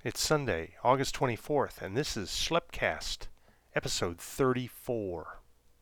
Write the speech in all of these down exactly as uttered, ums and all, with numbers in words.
It's Sunday, August twenty-fourth, and this is Schleppcast, episode thirty-four.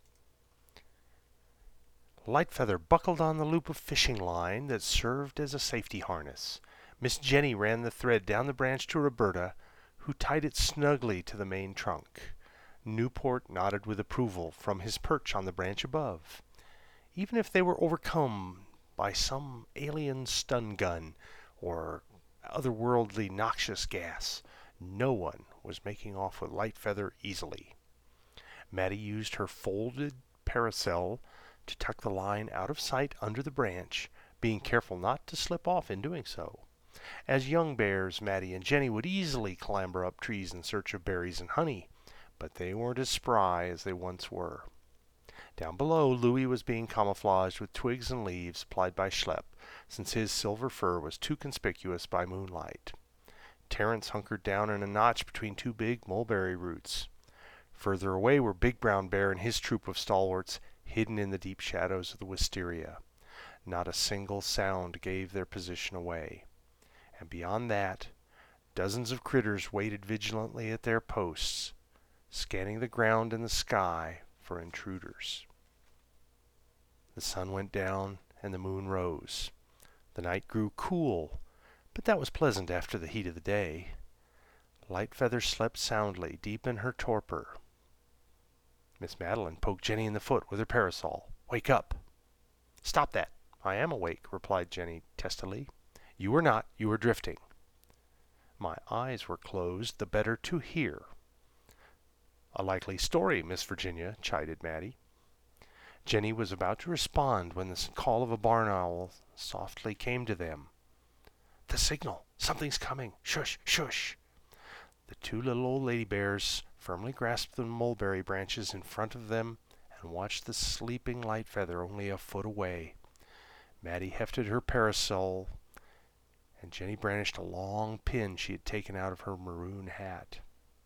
Lightfeather buckled on the loop of fishing line that served as a safety harness. Miss Jenny ran the thread down the branch to Roberta, who tied it snugly to the main trunk. Newport nodded with approval from his perch on the branch above. Even if they were overcome by some alien stun gun or otherworldly noxious gas, no one was making off with Lightfeather easily. Maddie used her folded parasol to tuck the line out of sight under the branch, being careful not to slip off in doing so. As young bears, Maddie and Jenny would easily clamber up trees in search of berries and honey, but they weren't as spry as they once were. Down below, Louis was being camouflaged with twigs and leaves applied by Schlepp, since his silver fur was too conspicuous by moonlight. Terence hunkered down in a notch between two big mulberry roots. Further away were Big Brown Bear and his troop of stalwarts, hidden in the deep shadows of the wisteria. Not a single sound gave their position away. And beyond that, dozens of critters waited vigilantly at their posts, scanning the ground and the sky for intruders. The sun went down and the moon rose. The night grew cool, but that was pleasant after the heat of the day. Lightfeather slept soundly, deep in her torpor. Miss Madeline poked Jenny in the foot with her parasol. "Wake up!" "Stop that! I am awake," replied Jenny testily. "You are not. You are drifting." "My eyes were closed the better to hear." "A likely story, Miss Virginia," chided Maddie. Jenny was about to respond when the call of a barn owl softly came to them. "The signal! Something's coming! Shush! Shush!" The two little old lady bears firmly grasped the mulberry branches in front of them and watched the sleeping Lightfeather only a foot away. Maddie hefted her parasol, and Jenny brandished a long pin she had taken out of her maroon hat.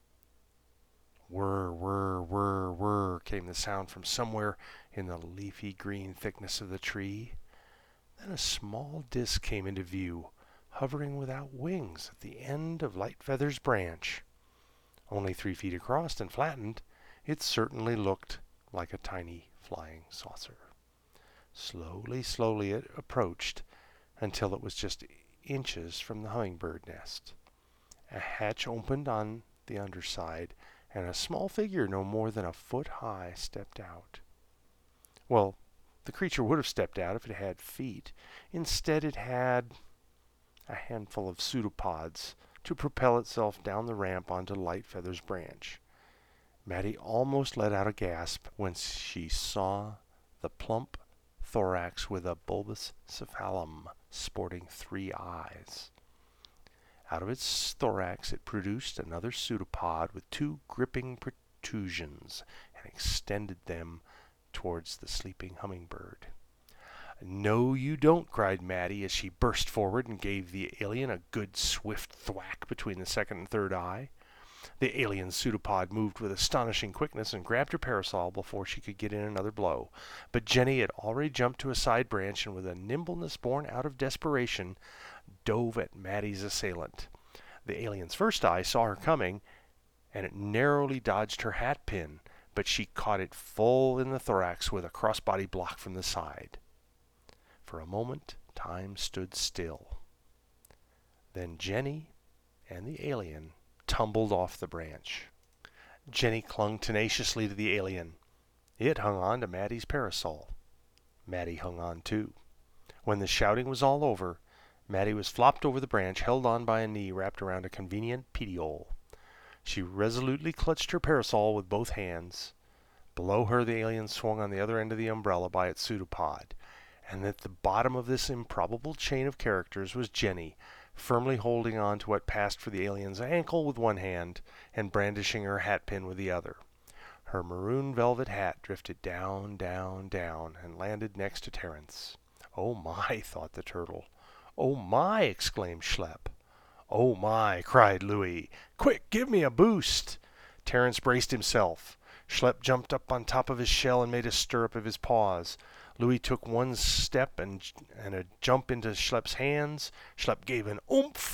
Whir, whir, whir, whir came the sound from somewhere in the leafy green thickness of the tree. Then a small disk came into view, hovering without wings at the end of Lightfeather's branch. Only three feet across and flattened, it certainly looked like a tiny flying saucer. Slowly, slowly it approached until it was just inches from the hummingbird nest. A hatch opened on the underside, and a small figure no more than a foot high stepped out. Well, the creature would have stepped out if it had feet. Instead, it had a handful of pseudopods to propel itself down the ramp onto Lightfeather's branch. Maddie almost let out a gasp when she saw the plump thorax with a bulbous cephalum sporting three eyes. Out of its thorax it produced another pseudopod with two gripping protrusions and extended them towards the sleeping hummingbird. "No, you don't," cried Maddie as she burst forward and gave the alien a good swift thwack between the second and third eye. The alien pseudopod moved with astonishing quickness and grabbed her parasol before she could get in another blow. But Jenny had already jumped to a side branch and with a nimbleness born out of desperation, dove at Maddie's assailant. The alien's first eye saw her coming, and it narrowly dodged her hat pin, but she caught it full in the thorax with a crossbody block from the side. For a moment, time stood still. Then Jenny and the alien tumbled off the branch. Jenny clung tenaciously to the alien. It hung on to Maddie's parasol. Maddie hung on too. When the shouting was all over, Maddie was flopped over the branch, held on by a knee wrapped around a convenient petiole. She resolutely clutched her parasol with both hands. Below her, the alien swung on the other end of the umbrella by its pseudopod. And at the bottom of this improbable chain of characters was Jenny, firmly holding on to what passed for the alien's ankle with one hand and brandishing her hatpin with the other. Her maroon velvet hat drifted down, down, down, and landed next to Terence. "Oh my," thought the turtle. "Oh my," exclaimed Schlepp. "Oh my," cried Louis. "Quick, give me a boost." Terence braced himself. Schlepp jumped up on top of his shell and made a stirrup of his paws. Louis took one step and, and a jump into Schlepp's hands. Schlepp gave an oomph,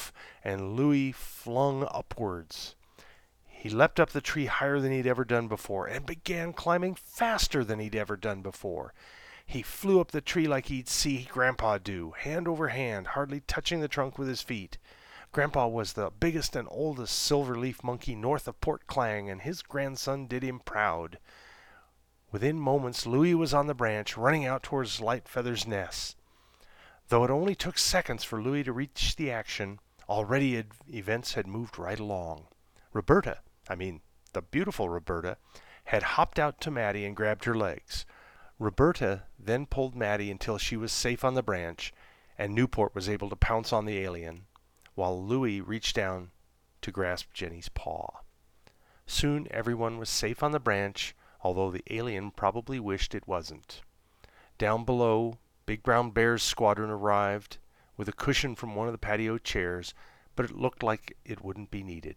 and Louis flung upwards. He leapt up the tree higher than he'd ever done before and began climbing faster than he'd ever done before. He flew up the tree like he'd see Grandpa do, hand over hand, hardly touching the trunk with his feet. Grandpa was the biggest and oldest silver-leaf monkey north of Port Klang, and his grandson did him proud. Within moments, Louis was on the branch, running out towards Lightfeather's nest. Though it only took seconds for Louis to reach the action, already ed- events had moved right along. Roberta, I mean, the beautiful Roberta, had hopped out to Maddie and grabbed her legs. Roberta then pulled Maddie until she was safe on the branch, and Newport was able to pounce on the alien, while Louis reached down to grasp Jenny's paw. Soon everyone was safe on the branch, although the alien probably wished it wasn't. Down below, Big Brown Bear's squadron arrived with a cushion from one of the patio chairs, but it looked like it wouldn't be needed.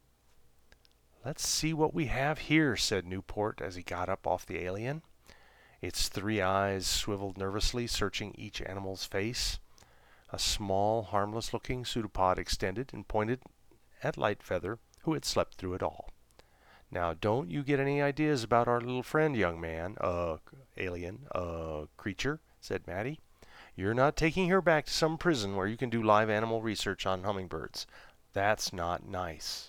"Let's see what we have here," said Newport as he got up off the alien. Its three eyes swiveled nervously, searching each animal's face. A small, harmless-looking pseudopod extended and pointed at Lightfeather, who had slept through it all. "Now, don't you get any ideas about our little friend, young man, uh, alien, uh, creature," said Maddie. "You're not taking her back to some prison where you can do live animal research on hummingbirds. That's not nice."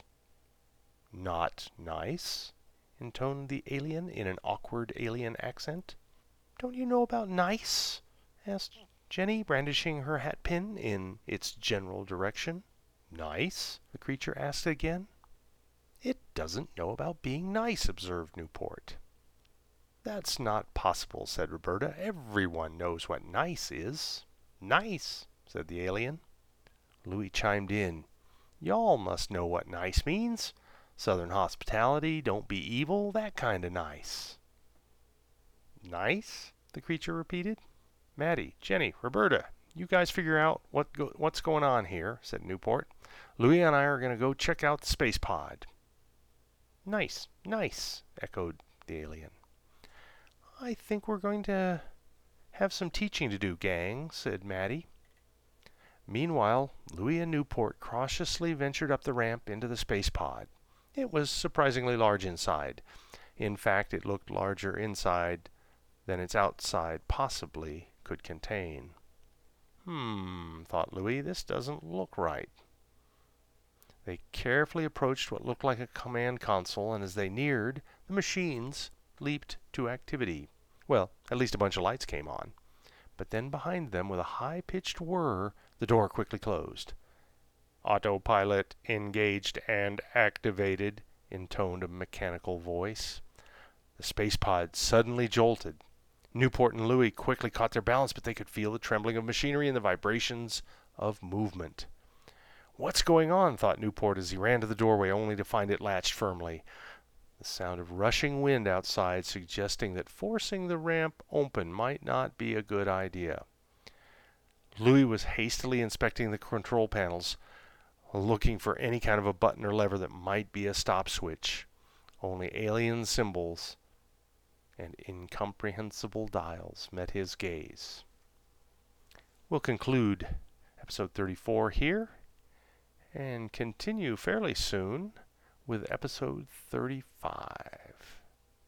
"Not nice?" intoned the alien in an awkward alien accent. "Don't you know about nice?" asked Jenny, brandishing her hat pin in its general direction. "Nice?" the creature asked again. "It doesn't know about being nice," observed Newport. "That's not possible," said Roberta. "Everyone knows what nice is." "Nice," said the alien. Louis chimed in. "Y'all must know what nice means. Southern hospitality, don't be evil, that kind of nice." "Nice?" the creature repeated. "Maddie, Jenny, Roberta, you guys figure out what go- what's going on here," said Newport. "Louis and I are going to go check out the space pod." "Nice, nice," echoed the alien. "I think we're going to have some teaching to do, gang," said Maddie. Meanwhile, Louis and Newport cautiously ventured up the ramp into the space pod. It was surprisingly large inside. In fact, it looked larger inside than its outside possibly could contain. Hmm, thought Louis, this doesn't look right. They carefully approached what looked like a command console, and as they neared, the machines leaped to activity. Well, at least a bunch of lights came on. But then behind them, with a high-pitched whir, the door quickly closed. "Autopilot engaged and activated," intoned a mechanical voice. The space pod suddenly jolted. Newport and Louis quickly caught their balance, but they could feel the trembling of machinery and the vibrations of movement. "What's going on?" thought Newport as he ran to the doorway, only to find it latched firmly. The sound of rushing wind outside suggesting that forcing the ramp open might not be a good idea. Louis was hastily inspecting the control panels, looking for any kind of a button or lever that might be a stop switch. Only alien symbols and incomprehensible dials met his gaze. We'll conclude episode thirty-four here and continue fairly soon with episode thirty-five.